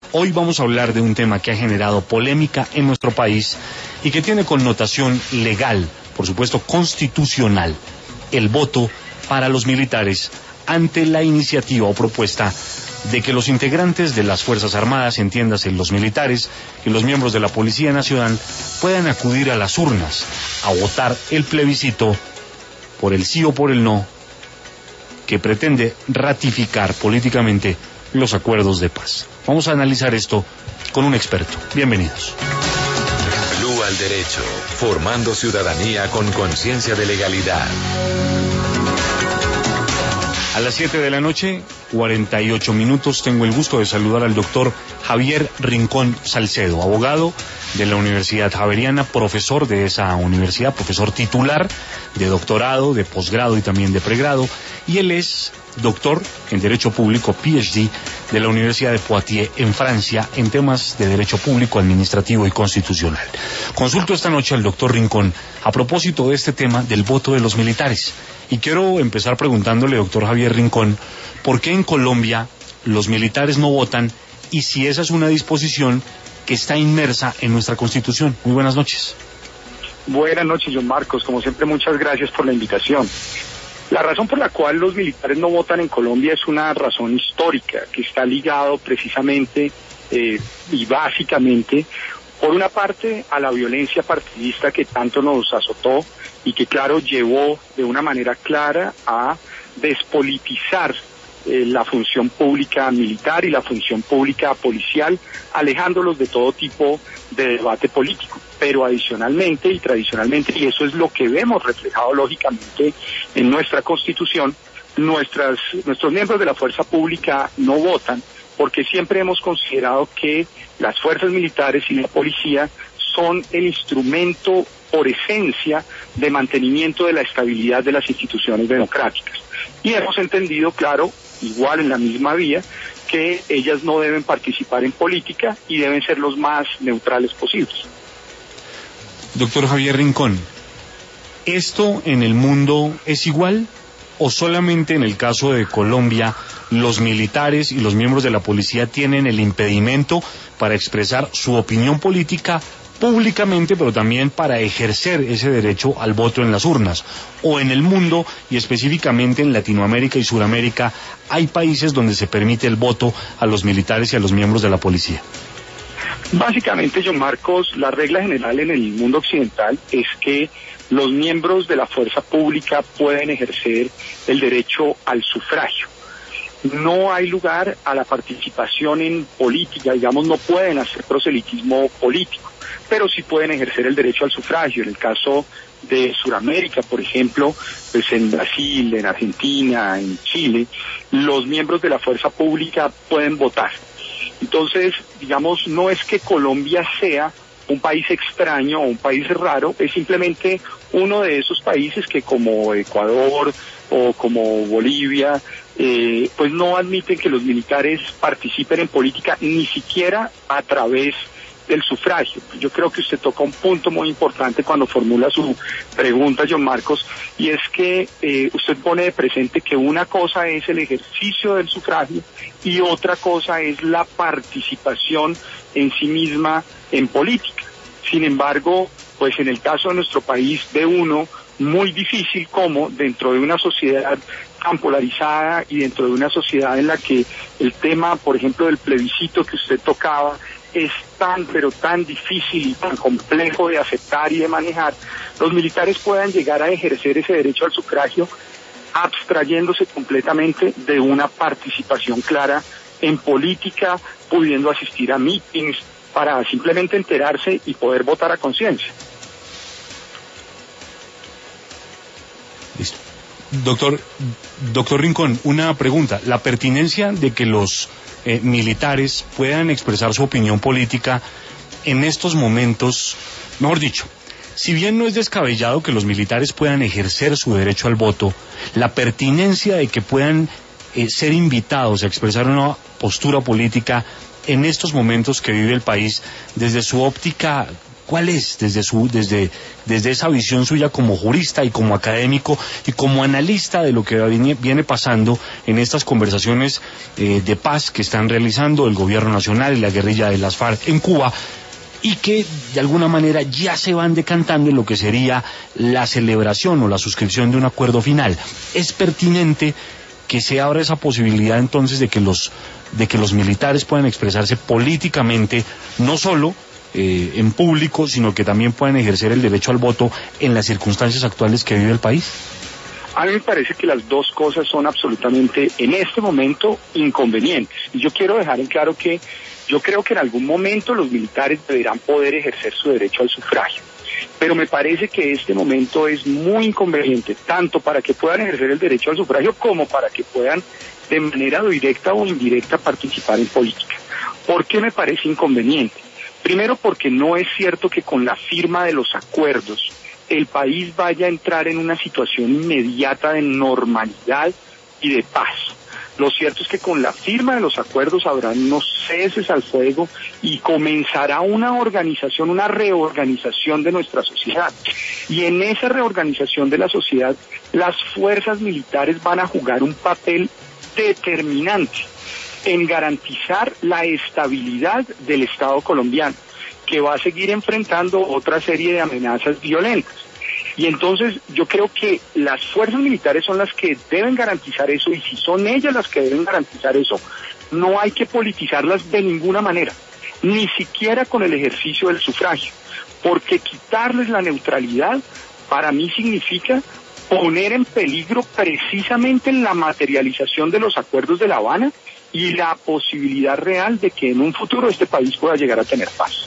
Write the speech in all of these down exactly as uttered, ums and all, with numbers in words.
Hoy vamos a hablar de un tema que ha generado polémica en nuestro país y que tiene connotación legal, por supuesto constitucional, el voto para los militares ante la iniciativa o propuesta de que los integrantes de las Fuerzas Armadas, entiéndase los militares y los miembros de la Policía Nacional, puedan acudir a las urnas a votar el plebiscito por el sí o por el no, que pretende ratificar políticamente los acuerdos de paz. Vamos a analizar esto con un experto. Bienvenidos. Blue al Derecho, formando ciudadanía con conciencia de legalidad. A las siete de la noche, cuarenta y ocho minutos, tengo el gusto de saludar al doctor Javier Rincón Salcedo, abogado de la Universidad Javeriana, profesor de esa universidad, profesor titular de doctorado, de posgrado y también de pregrado, y él es doctor en Derecho Público, P H D, de la Universidad de Poitiers en Francia, en temas de Derecho Público, Administrativo y Constitucional. Consulto esta noche al doctor Rincón a propósito de este tema del voto de los militares. Y quiero empezar preguntándole, doctor Javier Rincón, ¿por qué en Colombia los militares no votan y si esa es una disposición que está inmersa en nuestra Constitución? Muy buenas noches. Buenas noches, John Marcos. Como siempre, muchas gracias por la invitación. La razón por la cual los militares no votan en Colombia es una razón histórica que está ligado precisamente eh, y básicamente, por una parte, a la violencia partidista que tanto nos azotó y que, claro, llevó de una manera clara a despolitizar eh, la función pública militar y la función pública policial, alejándolos de todo tipo de debate político. Pero adicionalmente y tradicionalmente, y eso es lo que vemos reflejado lógicamente en nuestra Constitución, nuestras, nuestros miembros de la fuerza pública no votan porque siempre hemos considerado que las fuerzas militares y la policía son el instrumento por esencia de mantenimiento de la estabilidad de las instituciones democráticas. Y hemos entendido, claro, igual en la misma vía, que ellas no deben participar en política y deben ser los más neutrales posibles. Doctor Javier Rincón, ¿esto en el mundo es igual o solamente en el caso de Colombia los militares y los miembros de la policía tienen el impedimento para expresar su opinión política públicamente, pero también para ejercer ese derecho al voto en las urnas? ¿O en el mundo, y específicamente en Latinoamérica y Sudamérica, hay países donde se permite el voto a los militares y a los miembros de la policía? Básicamente, John Marcos, la regla general en el mundo occidental es que los miembros de la fuerza pública pueden ejercer el derecho al sufragio. No hay lugar a la participación en política, digamos, no pueden hacer proselitismo político, pero sí pueden ejercer el derecho al sufragio. En el caso de Sudamérica, por ejemplo, pues en Brasil, en Argentina, en Chile, los miembros de la fuerza pública pueden votar. Entonces, digamos, no es que Colombia sea un país extraño o un país raro, es simplemente uno de esos países que, como Ecuador o como Bolivia, eh, pues no admiten que los militares participen en política ni siquiera a través del sufragio. Yo creo que usted toca un punto muy importante cuando formula su pregunta, John Marcos, y es que eh, usted pone de presente que una cosa es el ejercicio del sufragio y otra cosa es la participación en sí misma en política. Sin embargo, pues en el caso de nuestro país ve uno muy difícil cómo dentro de una sociedad tan polarizada y dentro de una sociedad en la que el tema, por ejemplo, del plebiscito que usted tocaba, es tan pero tan difícil y tan complejo de aceptar y de manejar, los militares puedan llegar a ejercer ese derecho al sufragio abstrayéndose completamente de una participación clara en política, pudiendo asistir a mítines para simplemente enterarse y poder votar a conciencia. Listo. Doctor, doctor Rincón, una pregunta. La pertinencia de que los eh, militares puedan expresar su opinión política en estos momentos, mejor dicho, si bien no es descabellado que los militares puedan ejercer su derecho al voto, la pertinencia de que puedan eh, ser invitados a expresar una postura política en estos momentos que vive el país, desde su óptica ¿Cuál es desde su desde desde esa visión suya como jurista y como académico y como analista de lo que viene, viene pasando en estas conversaciones eh, de paz que están realizando el gobierno nacional y la guerrilla de las FARC en Cuba, y que de alguna manera ya se van decantando en lo que sería la celebración o la suscripción de un acuerdo final? ¿Es pertinente que se abra esa posibilidad entonces de que los de que los militares puedan expresarse políticamente, no solo eh, en público, sino que también puedan ejercer el derecho al voto en las circunstancias actuales que vive el país? A mí me parece que las dos cosas son absolutamente, en este momento, inconvenientes. Y yo quiero dejar en claro que yo creo que en algún momento los militares deberán poder ejercer su derecho al sufragio. Pero me parece que este momento es muy inconveniente, tanto para que puedan ejercer el derecho al sufragio como para que puedan, de manera directa o indirecta, participar en política. ¿Por qué me parece inconveniente? Primero, porque no es cierto que con la firma de los acuerdos el país vaya a entrar en una situación inmediata de normalidad y de paz. Lo cierto es que con la firma de los acuerdos habrá unos ceses al fuego y comenzará una organización, una reorganización de nuestra sociedad. Y en esa reorganización de la sociedad, las fuerzas militares van a jugar un papel determinante en garantizar la estabilidad del Estado colombiano, que va a seguir enfrentando otra serie de amenazas violentas. Y entonces yo creo que las fuerzas militares son las que deben garantizar eso, y si son ellas las que deben garantizar eso, no hay que politizarlas de ninguna manera, ni siquiera con el ejercicio del sufragio, porque quitarles la neutralidad para mí significa poner en peligro precisamente la materialización de los acuerdos de La Habana y la posibilidad real de que en un futuro este país pueda llegar a tener paz.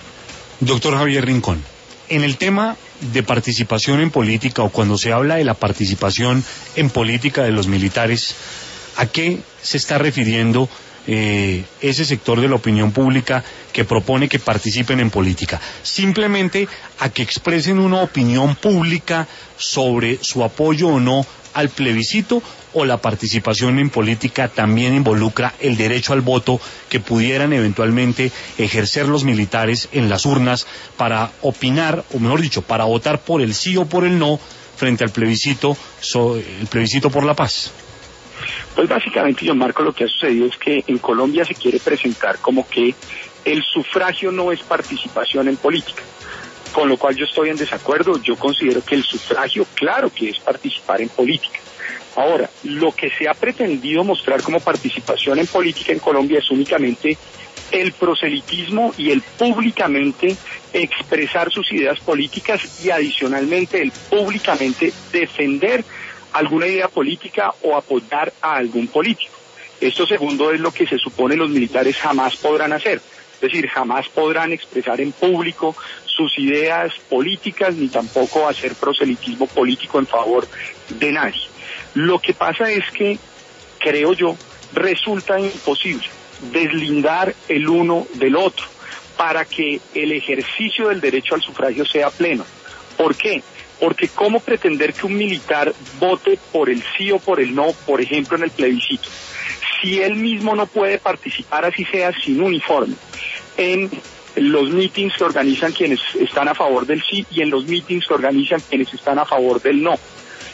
Doctor Javier Rincón, en el tema de participación en política, o cuando se habla de la participación en política de los militares, ¿a qué se está refiriendo eh, ese sector de la opinión pública que propone que participen en política? ¿Simplemente a que expresen una opinión pública sobre su apoyo o no al plebiscito, o la participación en política también involucra el derecho al voto que pudieran eventualmente ejercer los militares en las urnas para opinar, o mejor dicho, para votar por el sí o por el no frente al plebiscito, so, el plebiscito por la paz? Pues básicamente, John Marco, lo que ha sucedido es que en Colombia se quiere presentar como que el sufragio no es participación en política, con lo cual yo estoy en desacuerdo. Yo considero que el sufragio, claro que es participar en política. Ahora, lo que se ha pretendido mostrar como participación en política en Colombia es únicamente el proselitismo y el públicamente expresar sus ideas políticas, y adicionalmente el públicamente defender alguna idea política o apoyar a algún político. Esto segundo es lo que se supone los militares jamás podrán hacer. Es decir, jamás podrán expresar en público sus ideas políticas, ni tampoco hacer proselitismo político en favor de nadie. Lo que pasa es que, creo yo, resulta imposible deslindar el uno del otro para que el ejercicio del derecho al sufragio sea pleno. ¿Por qué? Porque ¿cómo pretender que un militar vote por el sí o por el no, por ejemplo, en el plebiscito, si él mismo no puede participar, así sea sin uniforme, en los mítines que organizan quienes están a favor del sí y en los mítines que organizan quienes están a favor del no?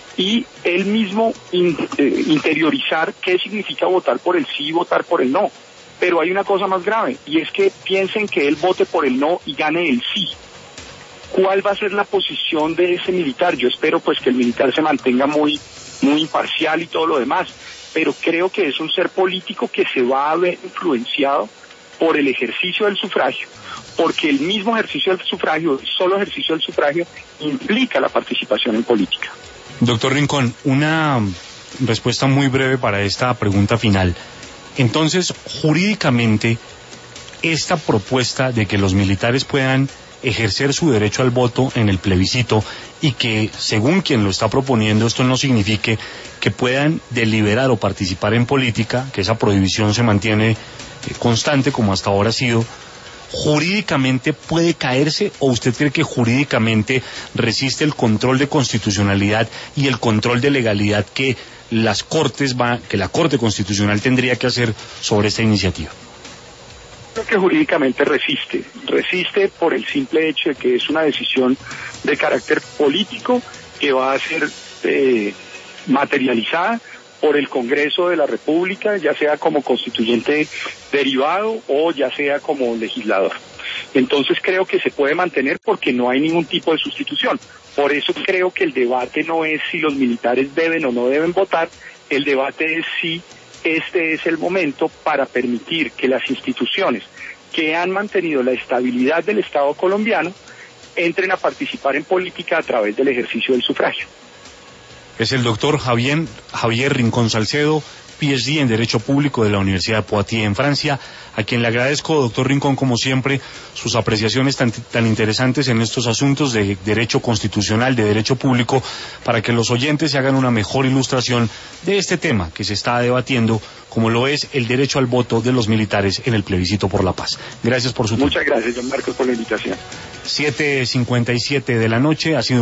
Y él mismo in, eh, interiorizar qué significa votar por el sí y votar por el no. Pero hay una cosa más grave, y es que piensen que él vote por el no y gane el sí. ¿Cuál va a ser la posición de ese militar? Yo espero pues que el militar se mantenga muy, muy imparcial y todo lo demás, pero creo que es un ser político que se va a ver influenciado por el ejercicio del sufragio, porque el mismo ejercicio del sufragio, el solo ejercicio del sufragio, implica la participación en política. Doctor Rincón, una respuesta muy breve para esta pregunta final. Entonces, jurídicamente, esta propuesta de que los militares puedan ejercer su derecho al voto en el plebiscito, y que, según quien lo está proponiendo, esto no signifique que puedan deliberar o participar en política, que esa prohibición se mantiene eh, constante como hasta ahora ha sido, ¿jurídicamente puede caerse, o usted cree que jurídicamente resiste el control de constitucionalidad y el control de legalidad que las Cortes va, que la Corte Constitucional tendría que hacer sobre esta iniciativa? Creo que jurídicamente resiste, resiste por el simple hecho de que es una decisión de carácter político que va a ser eh, materializada por el Congreso de la República, ya sea como constituyente derivado o ya sea como legislador. Entonces creo que se puede mantener porque no hay ningún tipo de sustitución. Por eso creo que el debate no es si los militares deben o no deben votar, el debate es si este es el momento para permitir que las instituciones que han mantenido la estabilidad del Estado colombiano entren a participar en política a través del ejercicio del sufragio. Es el doctor Javier, Javier Rincón Salcedo, P H D en Derecho Público de la Universidad de Poitiers en Francia, a quien le agradezco, doctor Rincón, como siempre, sus apreciaciones tan, tan interesantes en estos asuntos de derecho constitucional, de derecho público, para que los oyentes se hagan una mejor ilustración de este tema que se está debatiendo, como lo es el derecho al voto de los militares en el plebiscito por la paz. Gracias por su tiempo. Muchas gracias, don Marcos, por la invitación. siete cincuenta y siete de la noche, ha sido